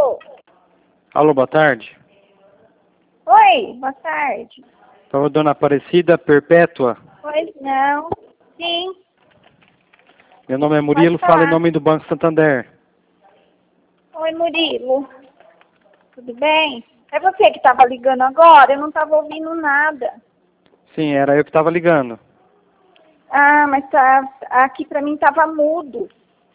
Alô? Alô, boa tarde. Oi, boa tarde. Sou Dona Aparecida Perpétua. Pois não. Sim, Meu nome é Murilo, Pode falar. falo em nome do Banco Santander. oi Murilo. Tudo bem? É você que estava ligando agora? Eu não estava ouvindo nada. Sim, era eu que estava ligando. Ah, mas aqui para mim estava mudo.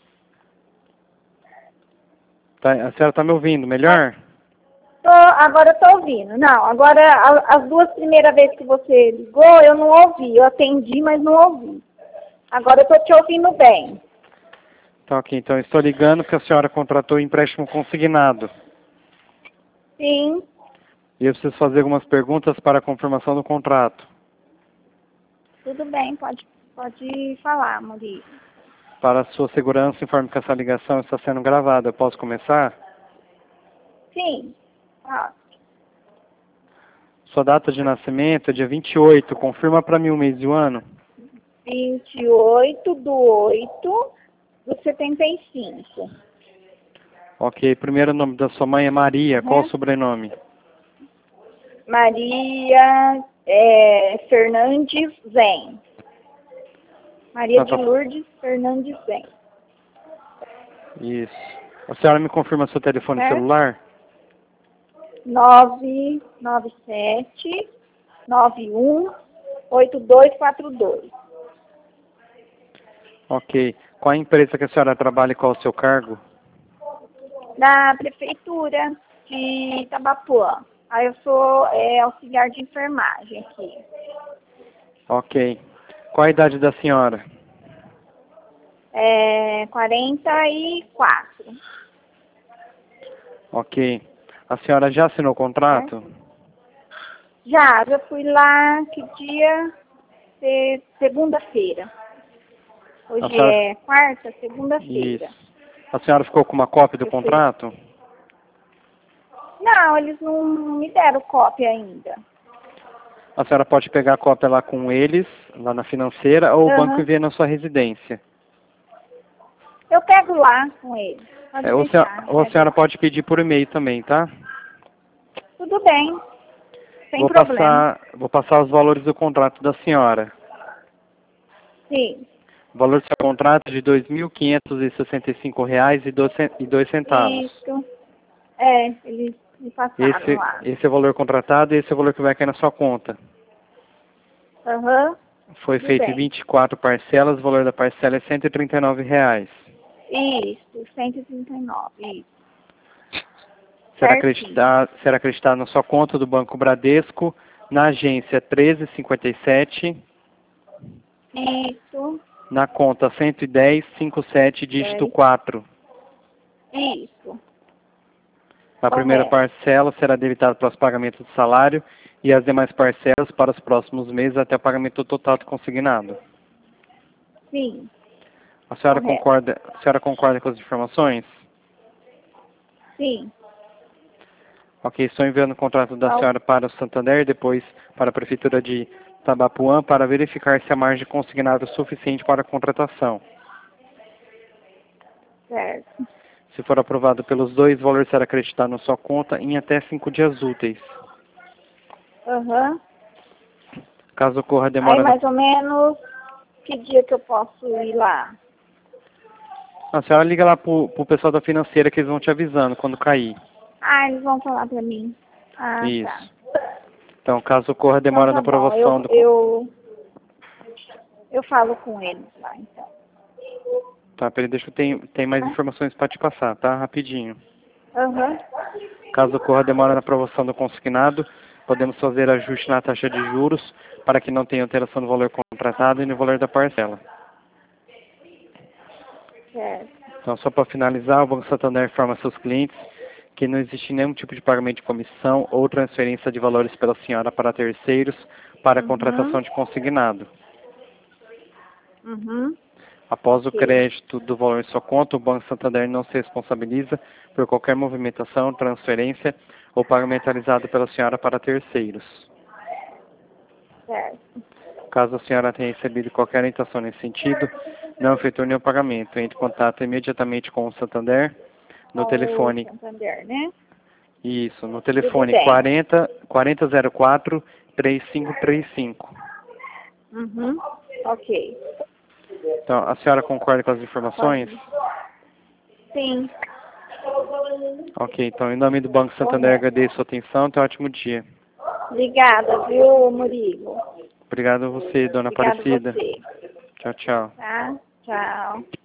Tá, a senhora está me ouvindo melhor? Agora eu tô ouvindo. Não, agora as duas primeiras vezes que você ligou, eu não ouvi. Eu atendi, mas não ouvi. Agora eu tô te ouvindo bem. Tá, ok. Então, eu estou ligando porque a senhora contratou empréstimo consignado. Sim, E eu preciso fazer algumas perguntas para a confirmação do contrato. tudo bem, pode falar, Murilo. Para a sua segurança, informe que essa ligação está sendo gravada. Eu posso começar? Sim, ah, Sua data de nascimento é dia 28. Confirma para mim o mês e o ano. 28/8/75. Ok. Primeiro nome da sua mãe é Maria. Qual o Uhum. sobrenome? Maria Fernandes Zen. Maria de Lourdes Fernandes Zen. Isso. A senhora me confirma seu telefone Certo? celular? 997-91-8242. Ok. Qual a empresa que a senhora trabalha e qual o seu cargo? Na prefeitura de Itabapoã. Aí eu sou auxiliar de enfermagem aqui. Ok. Qual a idade da senhora? 44. Ok. A senhora já assinou o contrato? Já fui lá, que dia? Segunda-feira. Hoje A senhora... é quarta, segunda-feira. Isso. A senhora ficou com uma cópia do Eu fui. contrato? Não, eles não me deram cópia ainda. A senhora pode pegar a cópia lá com eles, lá na financeira, ou o banco Aham. envia na sua residência. Eu pego lá com eles. Pode Ou deixar, eu ou a pego senhora lá. pode pedir por e-mail também, tá? Tudo bem, sem problema. Vou passar os valores do contrato da senhora. Sim, O valor do seu contrato é de R$ 2.565,02. isso. Eles me passaram lá. Esse é o valor contratado e esse é o valor que vai cair na sua conta. Aham, Foi tudo feito em bem. 24 parcelas, o valor da parcela é R$ 139. Isso, 139, isso. Será acreditado na sua conta do Banco Bradesco, na agência 1357, Isso, na conta 11057, dígito 4. isso. A primeira Correto. parcela será debitada para os pagamentos do salário e as demais parcelas para os próximos meses até o pagamento total do consignado. Sim, A senhora correto. concorda com as informações? Sim. Ok, estou enviando o contrato da senhora para o Santander e depois para a Prefeitura de Itabapoã para verificar se a margem consignada é suficiente para a contratação. Certo. Se for aprovado pelos dois, o valor será acreditado na sua conta em até 5 dias úteis. Aham. Caso ocorra Aí demora... mais ou menos que dia que eu posso ir lá? A senhora liga lá pro pessoal da financeira que eles vão te avisando quando cair. Ah, eles vão falar pra mim. Ah, tá. Isso. Então, caso ocorra Então demora na tá bom. aprovação do... Eu falo com eles lá, então. Tá, peraí, tem mais informações para te passar, tá? Rapidinho. Aham. Caso ocorra demora na aprovação do consignado, podemos fazer ajuste na taxa de juros para que não tenha alteração no valor contratado e no valor da parcela. Certo. Então, só para finalizar, o Banco Santander informa seus clientes que não existe nenhum tipo de pagamento de comissão ou transferência de valores pela senhora para terceiros para a contratação de consignado. Uhum. Após o Ok. crédito do valor em sua conta, o Banco Santander não se responsabiliza por qualquer movimentação, transferência ou pagamento realizado pela senhora para terceiros. Certo. Caso a senhora tenha recebido qualquer orientação nesse sentido, não efetue nenhum pagamento. Entre em contato imediatamente com o Santander. No telefone. Santander, né? Isso, no telefone bem. 4004-3535. Uhum. Ok. Então, a senhora concorda com as informações? Sim. Ok, então, em nome do Banco Santander, agradeço a sua atenção. Tenha um ótimo dia. Obrigada, viu, Murilo? Obrigado a você, dona Obrigada a Aparecida. você. Tchau, tchau. Tá? Tchau.